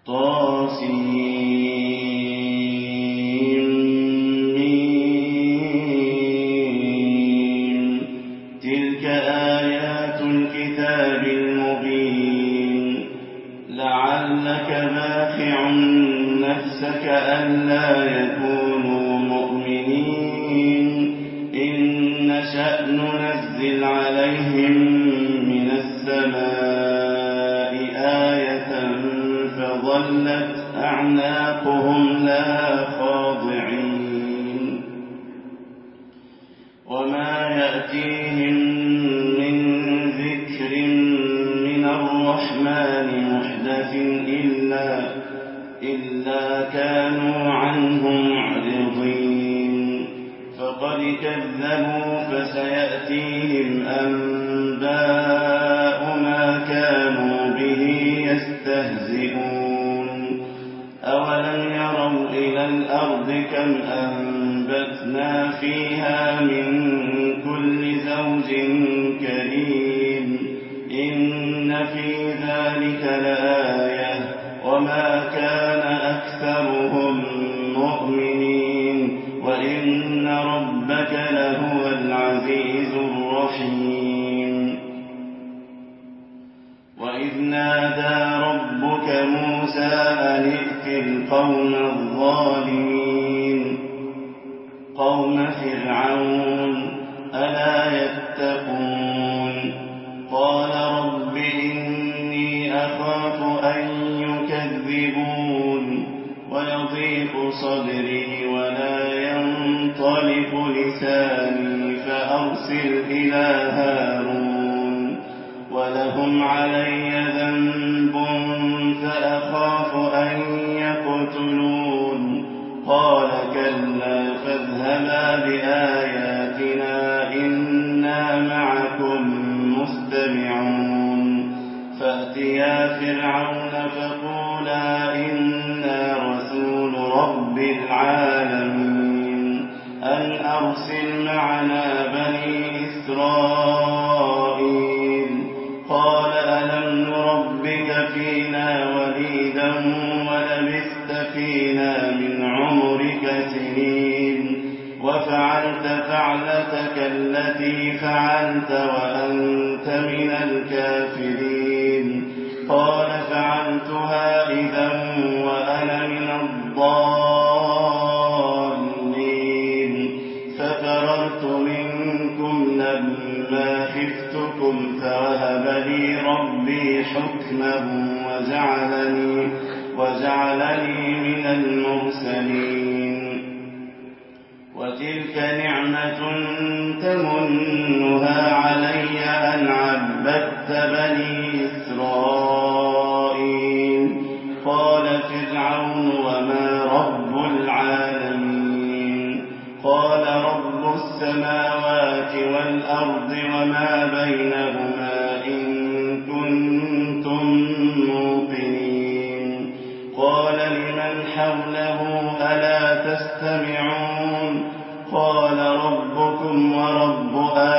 طاسم. تلك آيات الكتاب المبين. لعلك باخع نفسك ألا يكونوا مؤمنين إن نشأ ننزل عليهم من السماء آية فظلت أعناقهم لها خاضعين. وما يأتيهم من ذكر من الرحمن محدث إلا كانوا عنه معرضين. فقد كذبوا فسيأتيهم أنباء ما كانوا به يستهزئون. أولم يروا إلى الأرض كم أنبتنا فيها من كل زوج كريم إن في ذلك لآية وما كان أكثرهم مؤمنين وإن ربك لهو العزيز الرحيم. وإذ نادى ربك موسى أن ائت القوم الظالمين قوم فرعون ألا يتقون. قال رب إني أخاف أن يكذبون ويضيق صدري ولا ينطلق لساني فأرسل إلى هارون ولهم علي ذنب فأخاف أن يقتلون. قال كلا فاذهبا بآياتنا إنا معكم مستمعون. فأتيا فرعون فقولا إنا رسول رب العالمين أن أرسل معنا بني إسرائيل. قال ألم نربك فينا وليدا ولبثت فينا من عمرك سنين وفعلت فعلتك التي فعلت وأنت من الكافرين. قال فعلتها إذا وأنا من الضالين ففررت منكم لما خفتكم فوهب لي ربي حكما وجعلني من المرسلين. وتلك نعمة تمنها علي أن عبدت بني إسرائيل. قال فرعون وما رب العالمين. قال رب السماوات والأرض وما بينهما إن كنتم موقنين. قال لمن حوله ألا تستمعون. قال ربكم ورب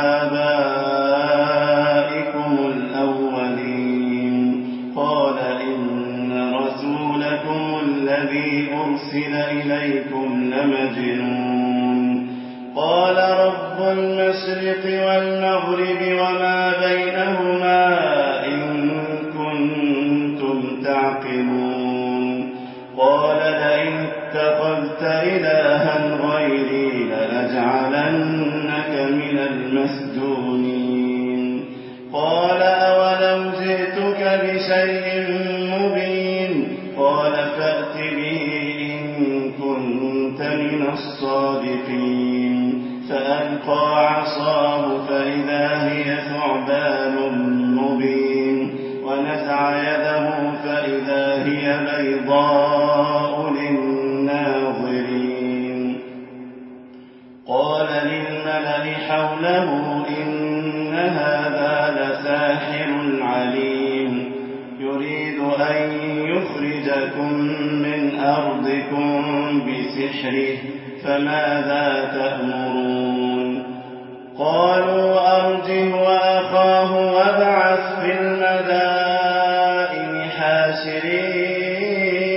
آبائكم الأولين. قال إن رسولكم الذي أرسل إليكم لمجنون. قال رب المشرق والمغرب وما بينهما إن كنتم تعقلون. قال لئن اتخذت إلها غيري لأجعلنك من المسجونين. قال أولو جئتك بشيء مبين. قال فأت به إن كنت من الصادقين. فألقى عصاه فإذا هي ثعبان مبين ونزع يده فإذا هي بيضاء للناظرين. قال للملأ حوله إن هذا لساحر عليم يريد أن يخرجكم من أرضكم بسحره فماذا تأمرون. قالوا أرجه وأخاه وابعث في المدائن حاشرين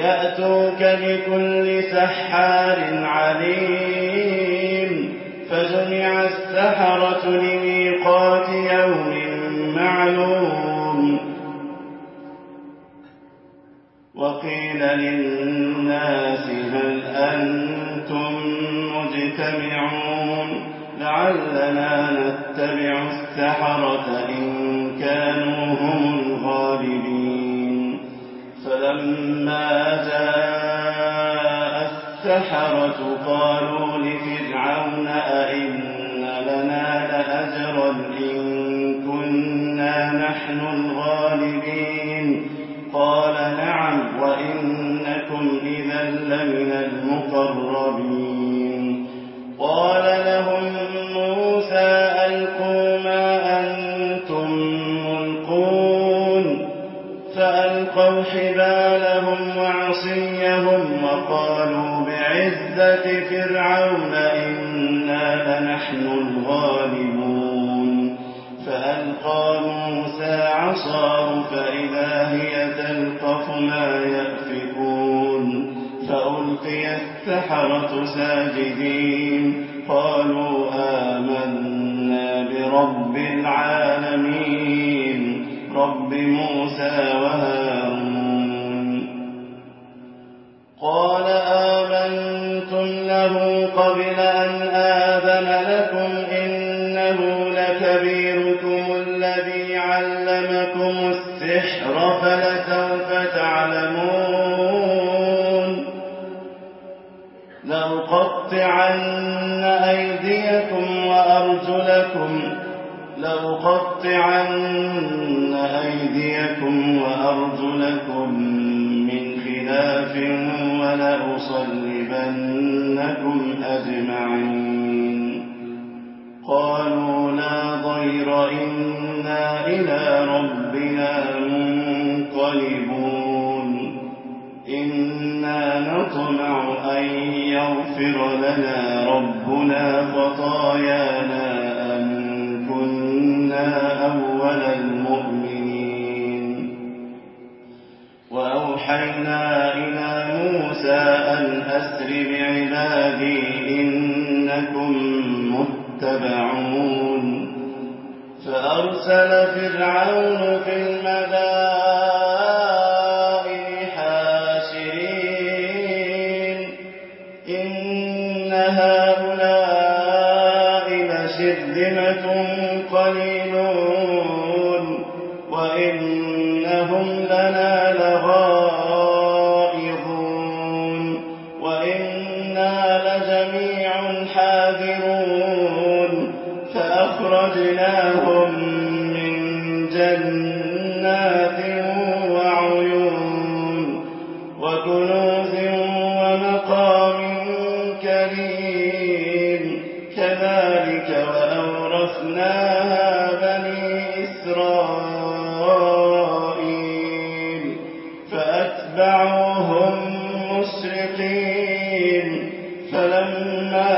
يأتوك بكل سحار عليم فجمع السحرة لميقات يوم معلوم وقيل للناس هل أنتم مجتمعون لعلنا نتبع السحرة إن كانوا هم الغالبين فلما جاء السحرة قالوا لفرعون أئن لنا لأجرا إن كنا نحن الغالبين قال نعم وإنكم إذا لمن المقربين قال لهم موسى ألقوا ما أنتم ملقون فألقوا حبالهم وعصيهم وقالوا بعزة فرعون إنا لنحن الغالبون فألقى موسى عصاه فإذا هي تلقف ما يأفكون فألقي السحرة ساجدين قالوا آمنا برب العالمين رب موسى وهارون قال آمنتم له قبل أن آذن لكم إنه لكبيركم الذي علمكم السحر فلسوف تعلمون لأقطعن أيديكم وأرجلكم من خلاف ولأصلبنكم أجمعين قالوا لا ضير إنا إلى ربنا منقلبون إنا نطمع أن يغفر لنا ربنا خطايانا أن كنا أول المؤمنين وأوحينا إلى موسى أن أسر بعبادي إنكم متبعون فأرسل فرعون في المدائن حاشرين إن هؤلاء لشرذمة قليلون وإنهم لنا لغائظون وإنا لجميع حاذرون فأخرجناهم من جنات وعيون وكنوز ومقام كريم كذلك وأورثناها بني إسرائيل فأتبعوهم مشرقين فلما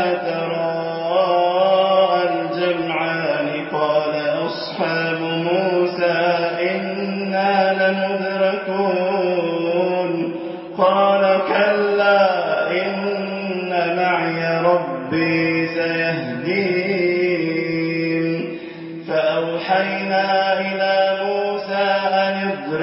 تراءى الجمعان قال أصحاب موسى إنا لمدركون قال كلا إن معي ربي سيهدين فأوحينا إلى موسى أن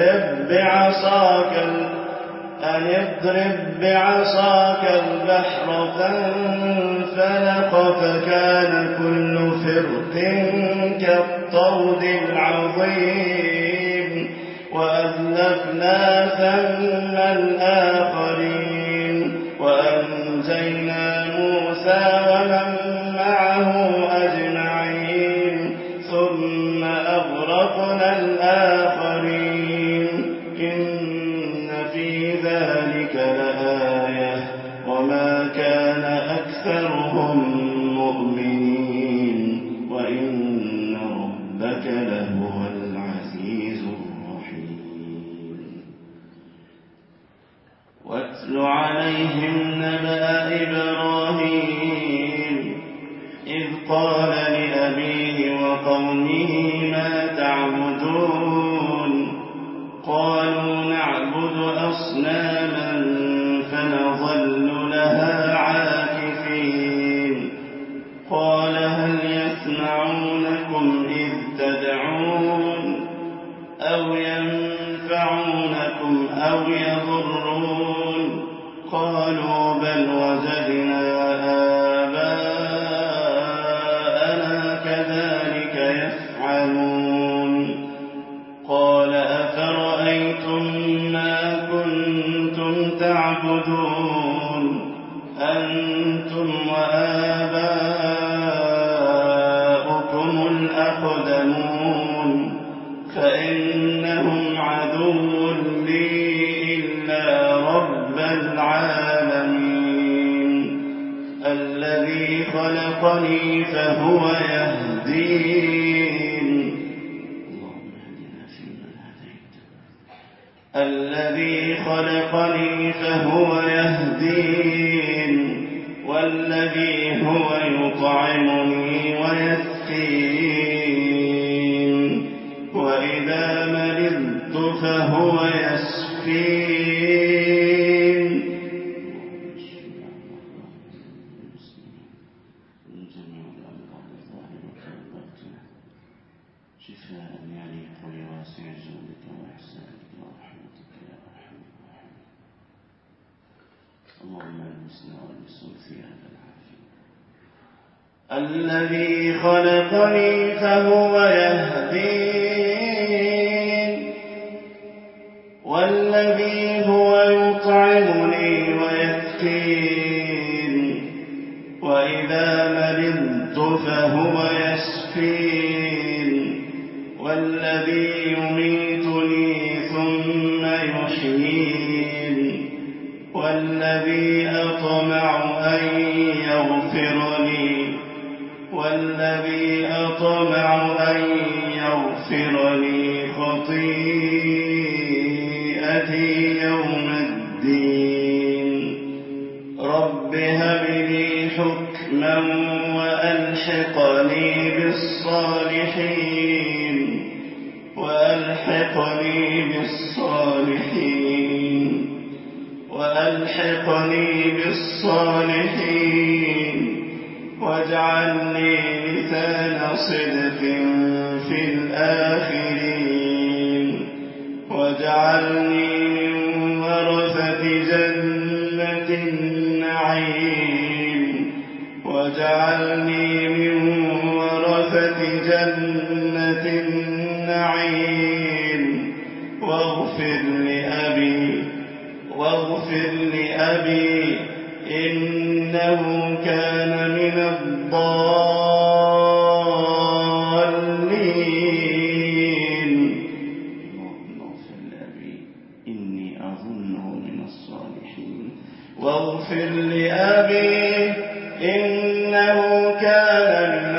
اضرب بعصاك البحر فانفلق فكان كل فرق كالطود العظيم وأزلفنا ثم الآخرين وأنجينا موسى ومن معه أجمعين ثم أغرقنا الآخرين إن في ذلك لآية وما كان أكثرهم مؤمنين وإن ربك لهو العزيز الرحيم واتل عليهم نبأ إبراهيم إذ قال لأبيه وقومه ما تعبدون قالوا نعبد أصناما ينفعونكم أو يضرون قالوا بل وجدنا آباءنا كذلك يفعلون قال أفرأيتم ما كنتم تعبدون أنتم وآباؤكم الأقدمون فإنهم عدو لي إلا رب العالمين الذي خلقني فهو يهدين الذي خلقني فهو يهدين والذي هو يطعمني ويسقين وإذا مرضت فهو يشفين شفاء يليق بواسع جودك وإحسانك ورحمتك يا أرحم الراحمين اللهم المسنا والمسلم في هذا العافية الذي خلقني فهو يهدين والذي هو يطعمني ويسقين وإذا مرضت فهو يشفين والذي يميتني ثم يحيين والذي أطمع أن يغفر لي خطيئتي يوم الدين رب هب لي حكما وألحقني بالصالحين واجعلني لسان صدق في الآخرين واجعلني من ورثة جنة النعيم واغفر لأبي إنه كان من الضالين اللهم اغفر لأبي إني أظنه من الصالحين واغفر لأبي إنه كان من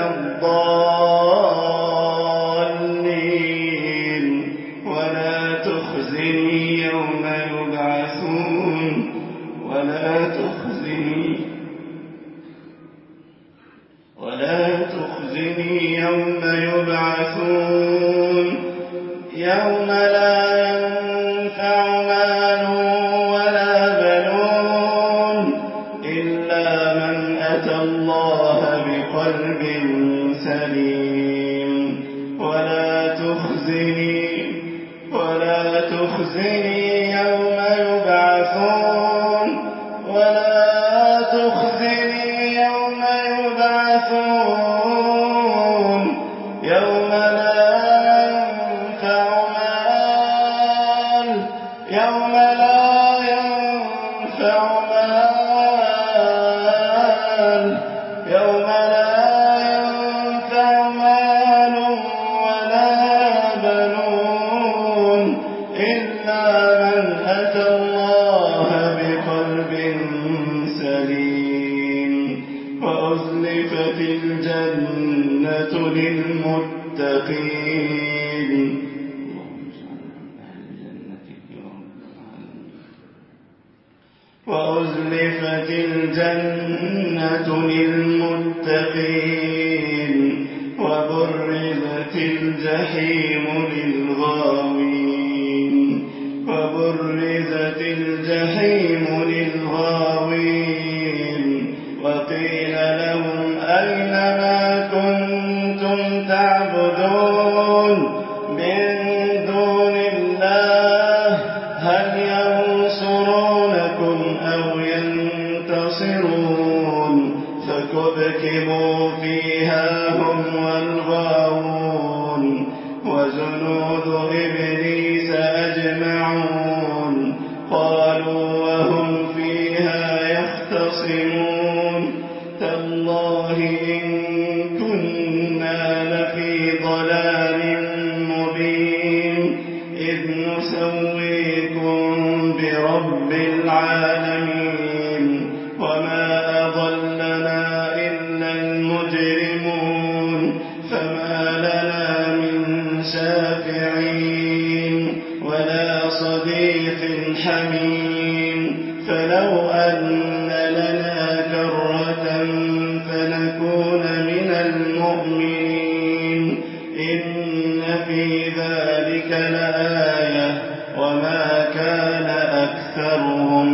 الضالين ولا تخزني يوم يبعثون ولا تخزني يوم يبعثون يوم لا ينفع مال ولا بنون إلا من أتى الله بقلب سليم ولا تخزني يوم يبعثون يوم لا ينفع مال ولا بنون إلا من أتى الله بقلب سليم وأزلفت الجنة للمتقين وأزلفت الجنة للمتقين وبرزت الجحيم للغاوين وقيل لهم أين ما كنتم تعبدون من دون الله هل ينصرونكم أو ينتصرون فكبكبوا فيها هم والغاوون وجنود إبليس أجمعون قالوا وهم فيها يختصمون تالله إن كنا لفي ضلال مبين إذ نسويكم برب العالمين وما أضلنا إلا المجرمون فما لنا من شافعين ولا صديق حميم فلو أن لنا كرة فنكون من المؤمنين إن في ذلك لآية وما كان أكثرهم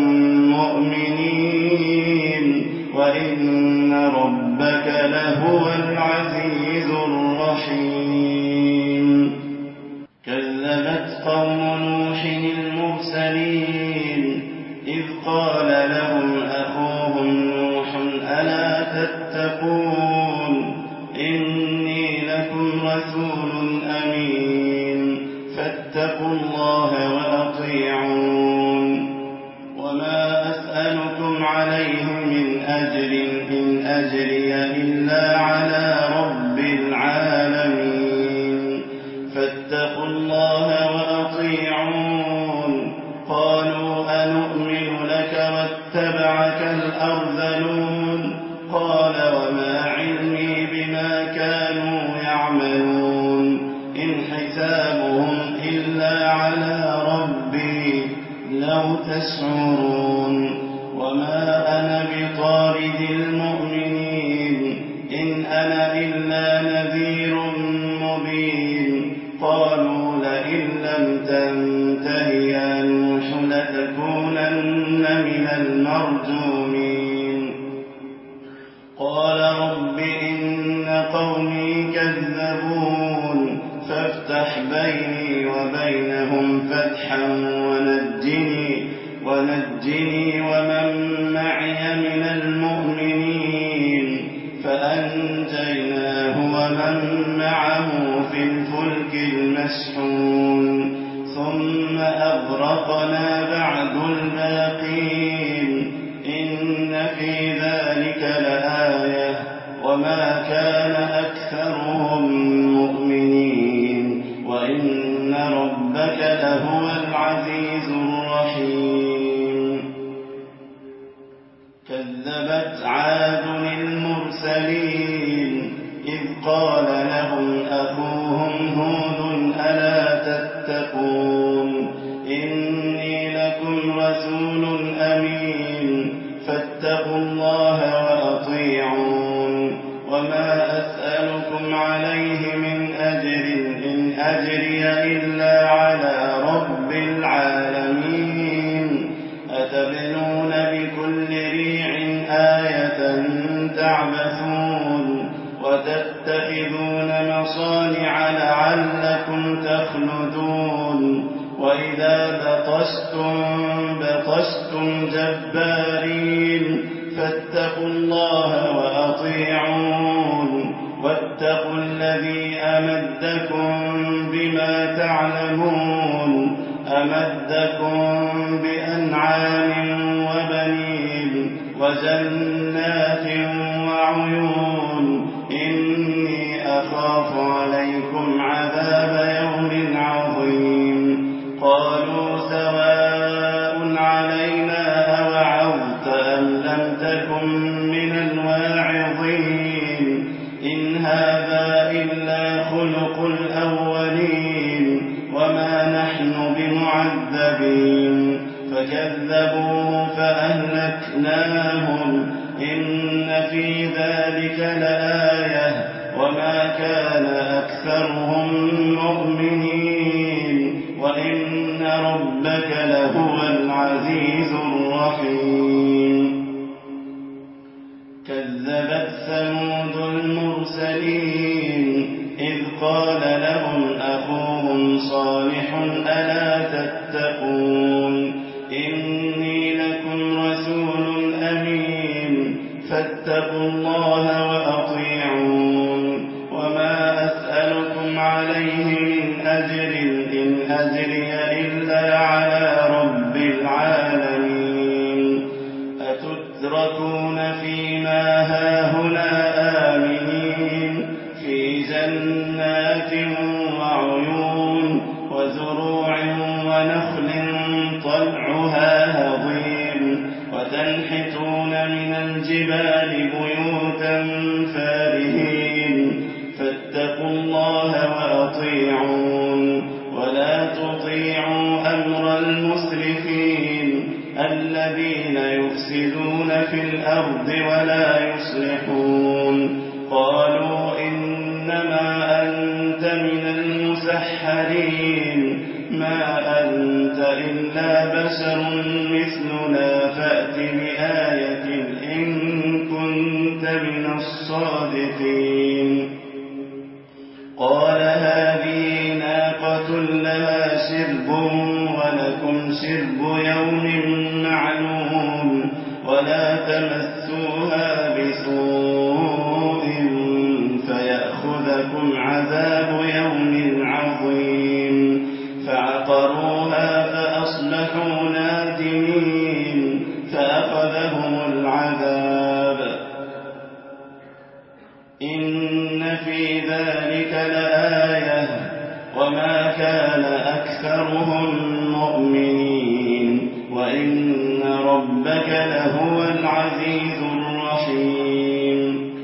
مؤمنين وإن ربك لهو العزيز الرحيم كذبت قوم نوح المرسلين إذ قال لهم أخوهم نوح ألا تتقون إني لكم رسول أمين فاتقوا الله وأطيعون وما أسألكم عليه من أجر إن أجري إلا على رب العالمين فاتقوا الله وأطيعون قالوا أنؤمن لك واتبعك الأرذلون قال وما علمي بما كانوا يعملون إن حسابهم إلا على ربي لو تشعرون وما أنا بطارد المؤمنين إن أنا إلا نذير مبين قالوا لئن لم تنته يا نوح لتكونن من المرجومين قال رب إن قومي كذبون فافتح بيني وبينهم فتحا ونجني ومن معي من المؤمنين فأنجيناه ومن معه في الفلك المشحون ثم أغرقنا بعد الباقين إن في ذلك لآية وما كان أكثرهم مؤمنين وإن ربك لهو العزيز الرحيم كذبت عاد المرسلين إذ قال لهم أخوهم هود ألا تتقون إني لكم رسول أمين فاتقوا الله وأطيعون وما أسألكم عليه من أجر إن أجري إلا على رب العالمين أتبنون بكل ريع آية تعبثون وتتخذون مصانع لعلكم تخلدون وإذا بطشتم جبارين فاتقوا الله وأطيعون واتقوا الذي أمدكم بما تعلمون أمدكم بأنعام وبنين وجنات وعيون إني أخاف عليكم عذاب يوم عظيم قالوا سواء علينا أوعظت أم لم تكن من الواعظين إن هذا إلا خلق الأولين وما نحن بمعذبين فكذبوا فأهلكناهم إن في ذلك لآية وما كان أكثرهم مؤمنين وإن ربك لهو العزيز الرحيم كذبت ثمود المرسلين إذ قال لهم أخوهم صالح ألا تتقون فاتقوا الله وأطيعون وما أسألكم عليه من أجر إن أجري إلا على رب العالمين أتتركون فيما هاهنا آمنين في جنات وعيون وزروع ونخل طلعها هضيم وتنحتون من الجبال بيوتا فارهين فاتقوا الله وأطيعون ولا تطيعوا أمر المسرفين الذين يفسدون في الأرض ولا يصلحون قالوا إنما أنت من المسحرين ما أنت إلا بشر مثلنا فأت بآية إن كنت من الصادقين قال هذه ناقة لها شرب ولكم شرب يوم معلوم ولا تمسوها بسوء فيأخذكم عذاب يوم عظيم فعقروها فأصبحوا نادمين فأخذهم العذاب إن في ذلك لآية وما كان أكثرهم مؤمنين وإن ربك لهو العزيز الرحيم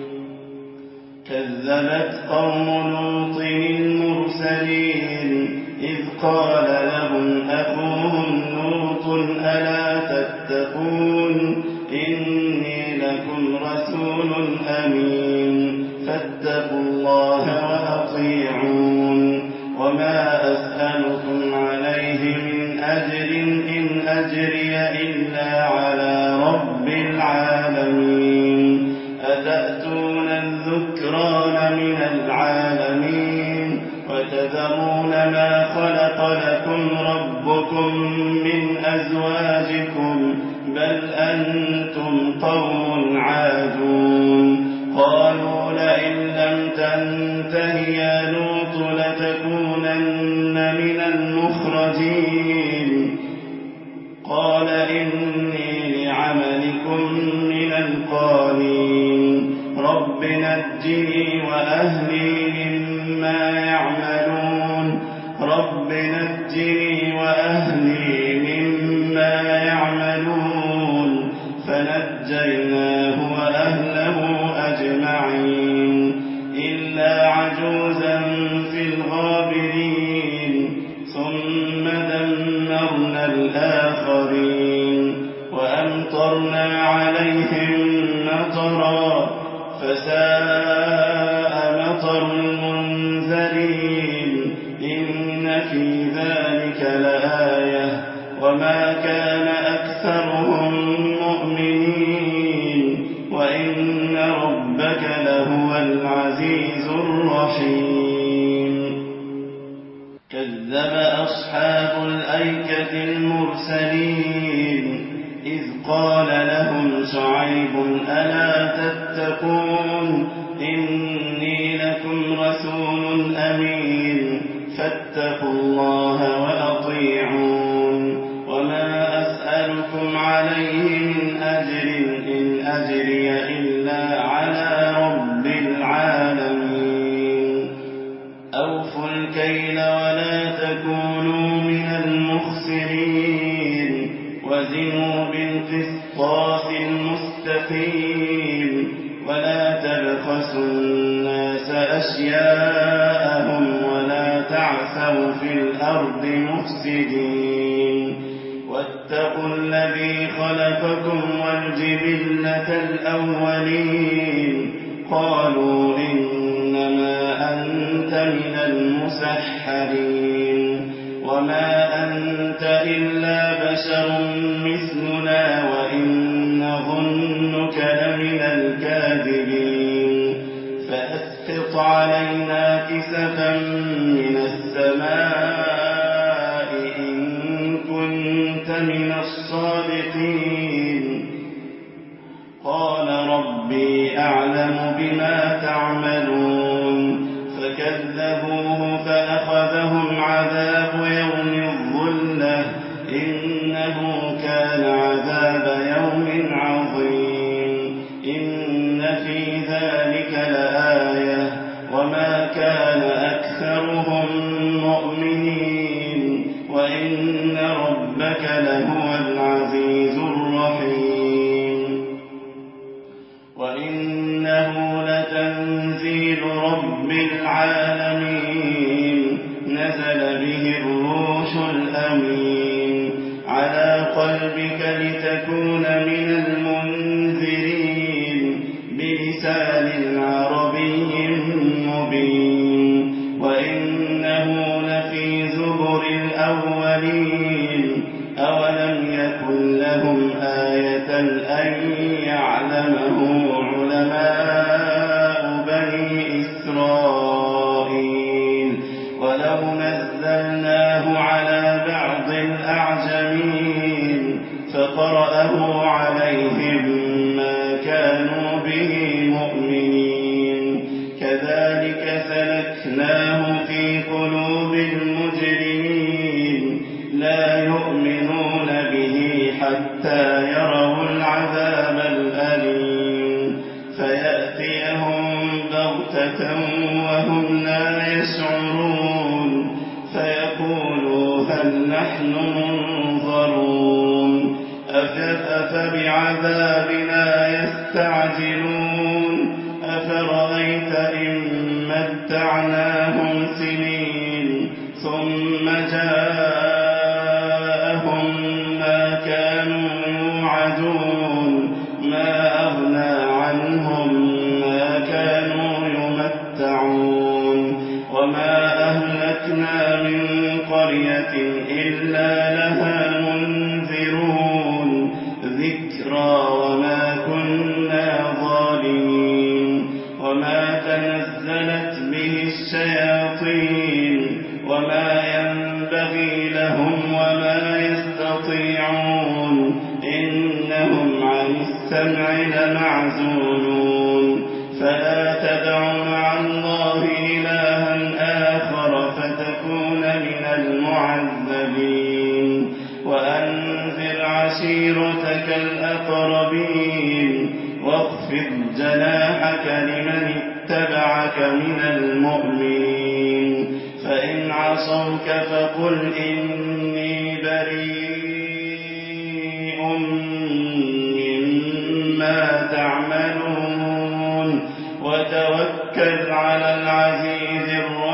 كذبت قوم لوط المرسلين إذ قال لهم أخوهم لوط ألا تتقون إني لكم رسول أمين فاتقوا الله وأطيعون وما أسألكم عليه من أجر إن أجري إلا على رب العالمين أتأتون الذكران من العالمين وتذرون ما خلق لكم ربكم من أزواجكم بل أنتم قوم عادون قالوا لئن لم تنته يا لوط لتكونن من المخرجين قال إني لعملكم من القالين رب نجني وأهلي مما يعملون رب نجني وأهلي مما يعملون فنجيناه وأهله أجمعين إلا عجوزا في الغابرين ثم دمرنا الآخرين وأمطرنا عليهم مطرا فساء مطر المنذرين إن في ذلك لآية وما كان أكثرهم مؤمنين وإن ربك لهو العزيز الرحيم كذب أصحاب الأيكة المرسلين إذ قال لهم شعيب ألا تتقون إني لكم رسول أمين فاتقوا الله وأطيعون وما أسألكم عليه من أجر إن أجري إلا على رب العالمين أوفوا الكيل ولا تكونوا من المخسرين وزنوا بالقسطاس المستقيم ولا تبخسوا الناس أشياءهم ولا تعثوا في الأرض مفسدين واتقوا الذي خلقكم والجبلة الأولين قالوا إنما أنت من المسحرين وما أنت إلا بشر مثلنا وإن نظنك لمن الكاذبين فأسقط علينا كسفا من السماء إن كنت من الصادقين قال ربي أعلم بما تعملون فكذبوه فأخذهم عذاب يوم الظلة إنه كان عذاب يوم عظيم إن في ذلك لآية وما كان أكثرهم مؤمنين وإن ربك لهو العزيز الرحيم وإنه لتنزيل رب العالمين نزل به الروح الأمين على قلبك لتكون من المنذرين بلسان عربي مبين وإنه لفي زبر الأولين أولم يكن لهم آية أن يعلمه علماء بني إسرائيل ولو نزلناه على بعض الأعجمين فقرأه عليهم ما كانوا به مؤمنين كذلك سلكناه في قلوب المجرمين لا يؤمنون به حتى يروا العذاب الأليم فيأتيهم بغتة وهم لا يشعرون فيقولوا هل نحن منظرون أفبعذابنا يستعجلون أفرأيت إن متعناهم سنين ثم جاءهم ما كانوا يوعدون ما أغنى عنهم ما كانوا يمتعون وما أهلكنا من قرية إلا لها منذرون ذكرى وما كنا ظالمين وما تنزلت به الشياطين وما ينبغي لهم وما يستطيعون إنهم عن السمع لمعزولون فلا تدع مع الله إلها آخر فتكون من المعذبين وأنذر عشيرتك الأقربين واخفض جناحك لمن اتبعك من المؤمنين فإن عصوك فقل إني بريء مما تعملون وتوكل على العزيز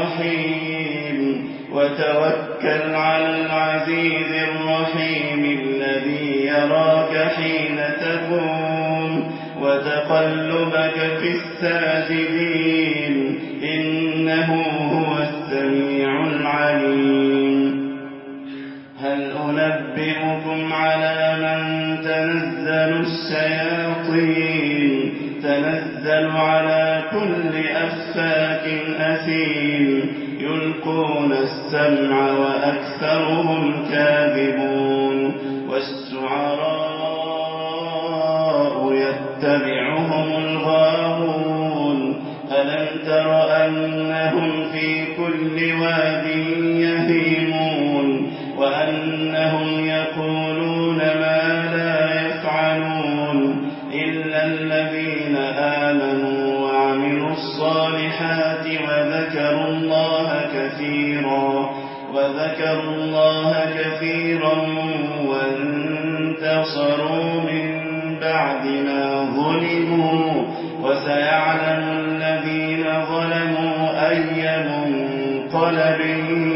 الرحيم الذي يراك حين تقوم وتقلبك في الساجدين إنه هو السميع العليم هل أنبئكم على من تنزل الشياطين تنزل على كل أفاك أثيم يلقون السمع وأكثرهم كاذبون والشعراء يتبعهم الغاوون ألم تر أنهم في كل واد يهيمون وأنهم يقولون ما لا يفعلون إلا الذين آمنوا وعملوا الصالحات وذكروا الله كثيرا وانتصروا من بعد ما ظلموا وسيعلم الذين ظلموا أي منقلب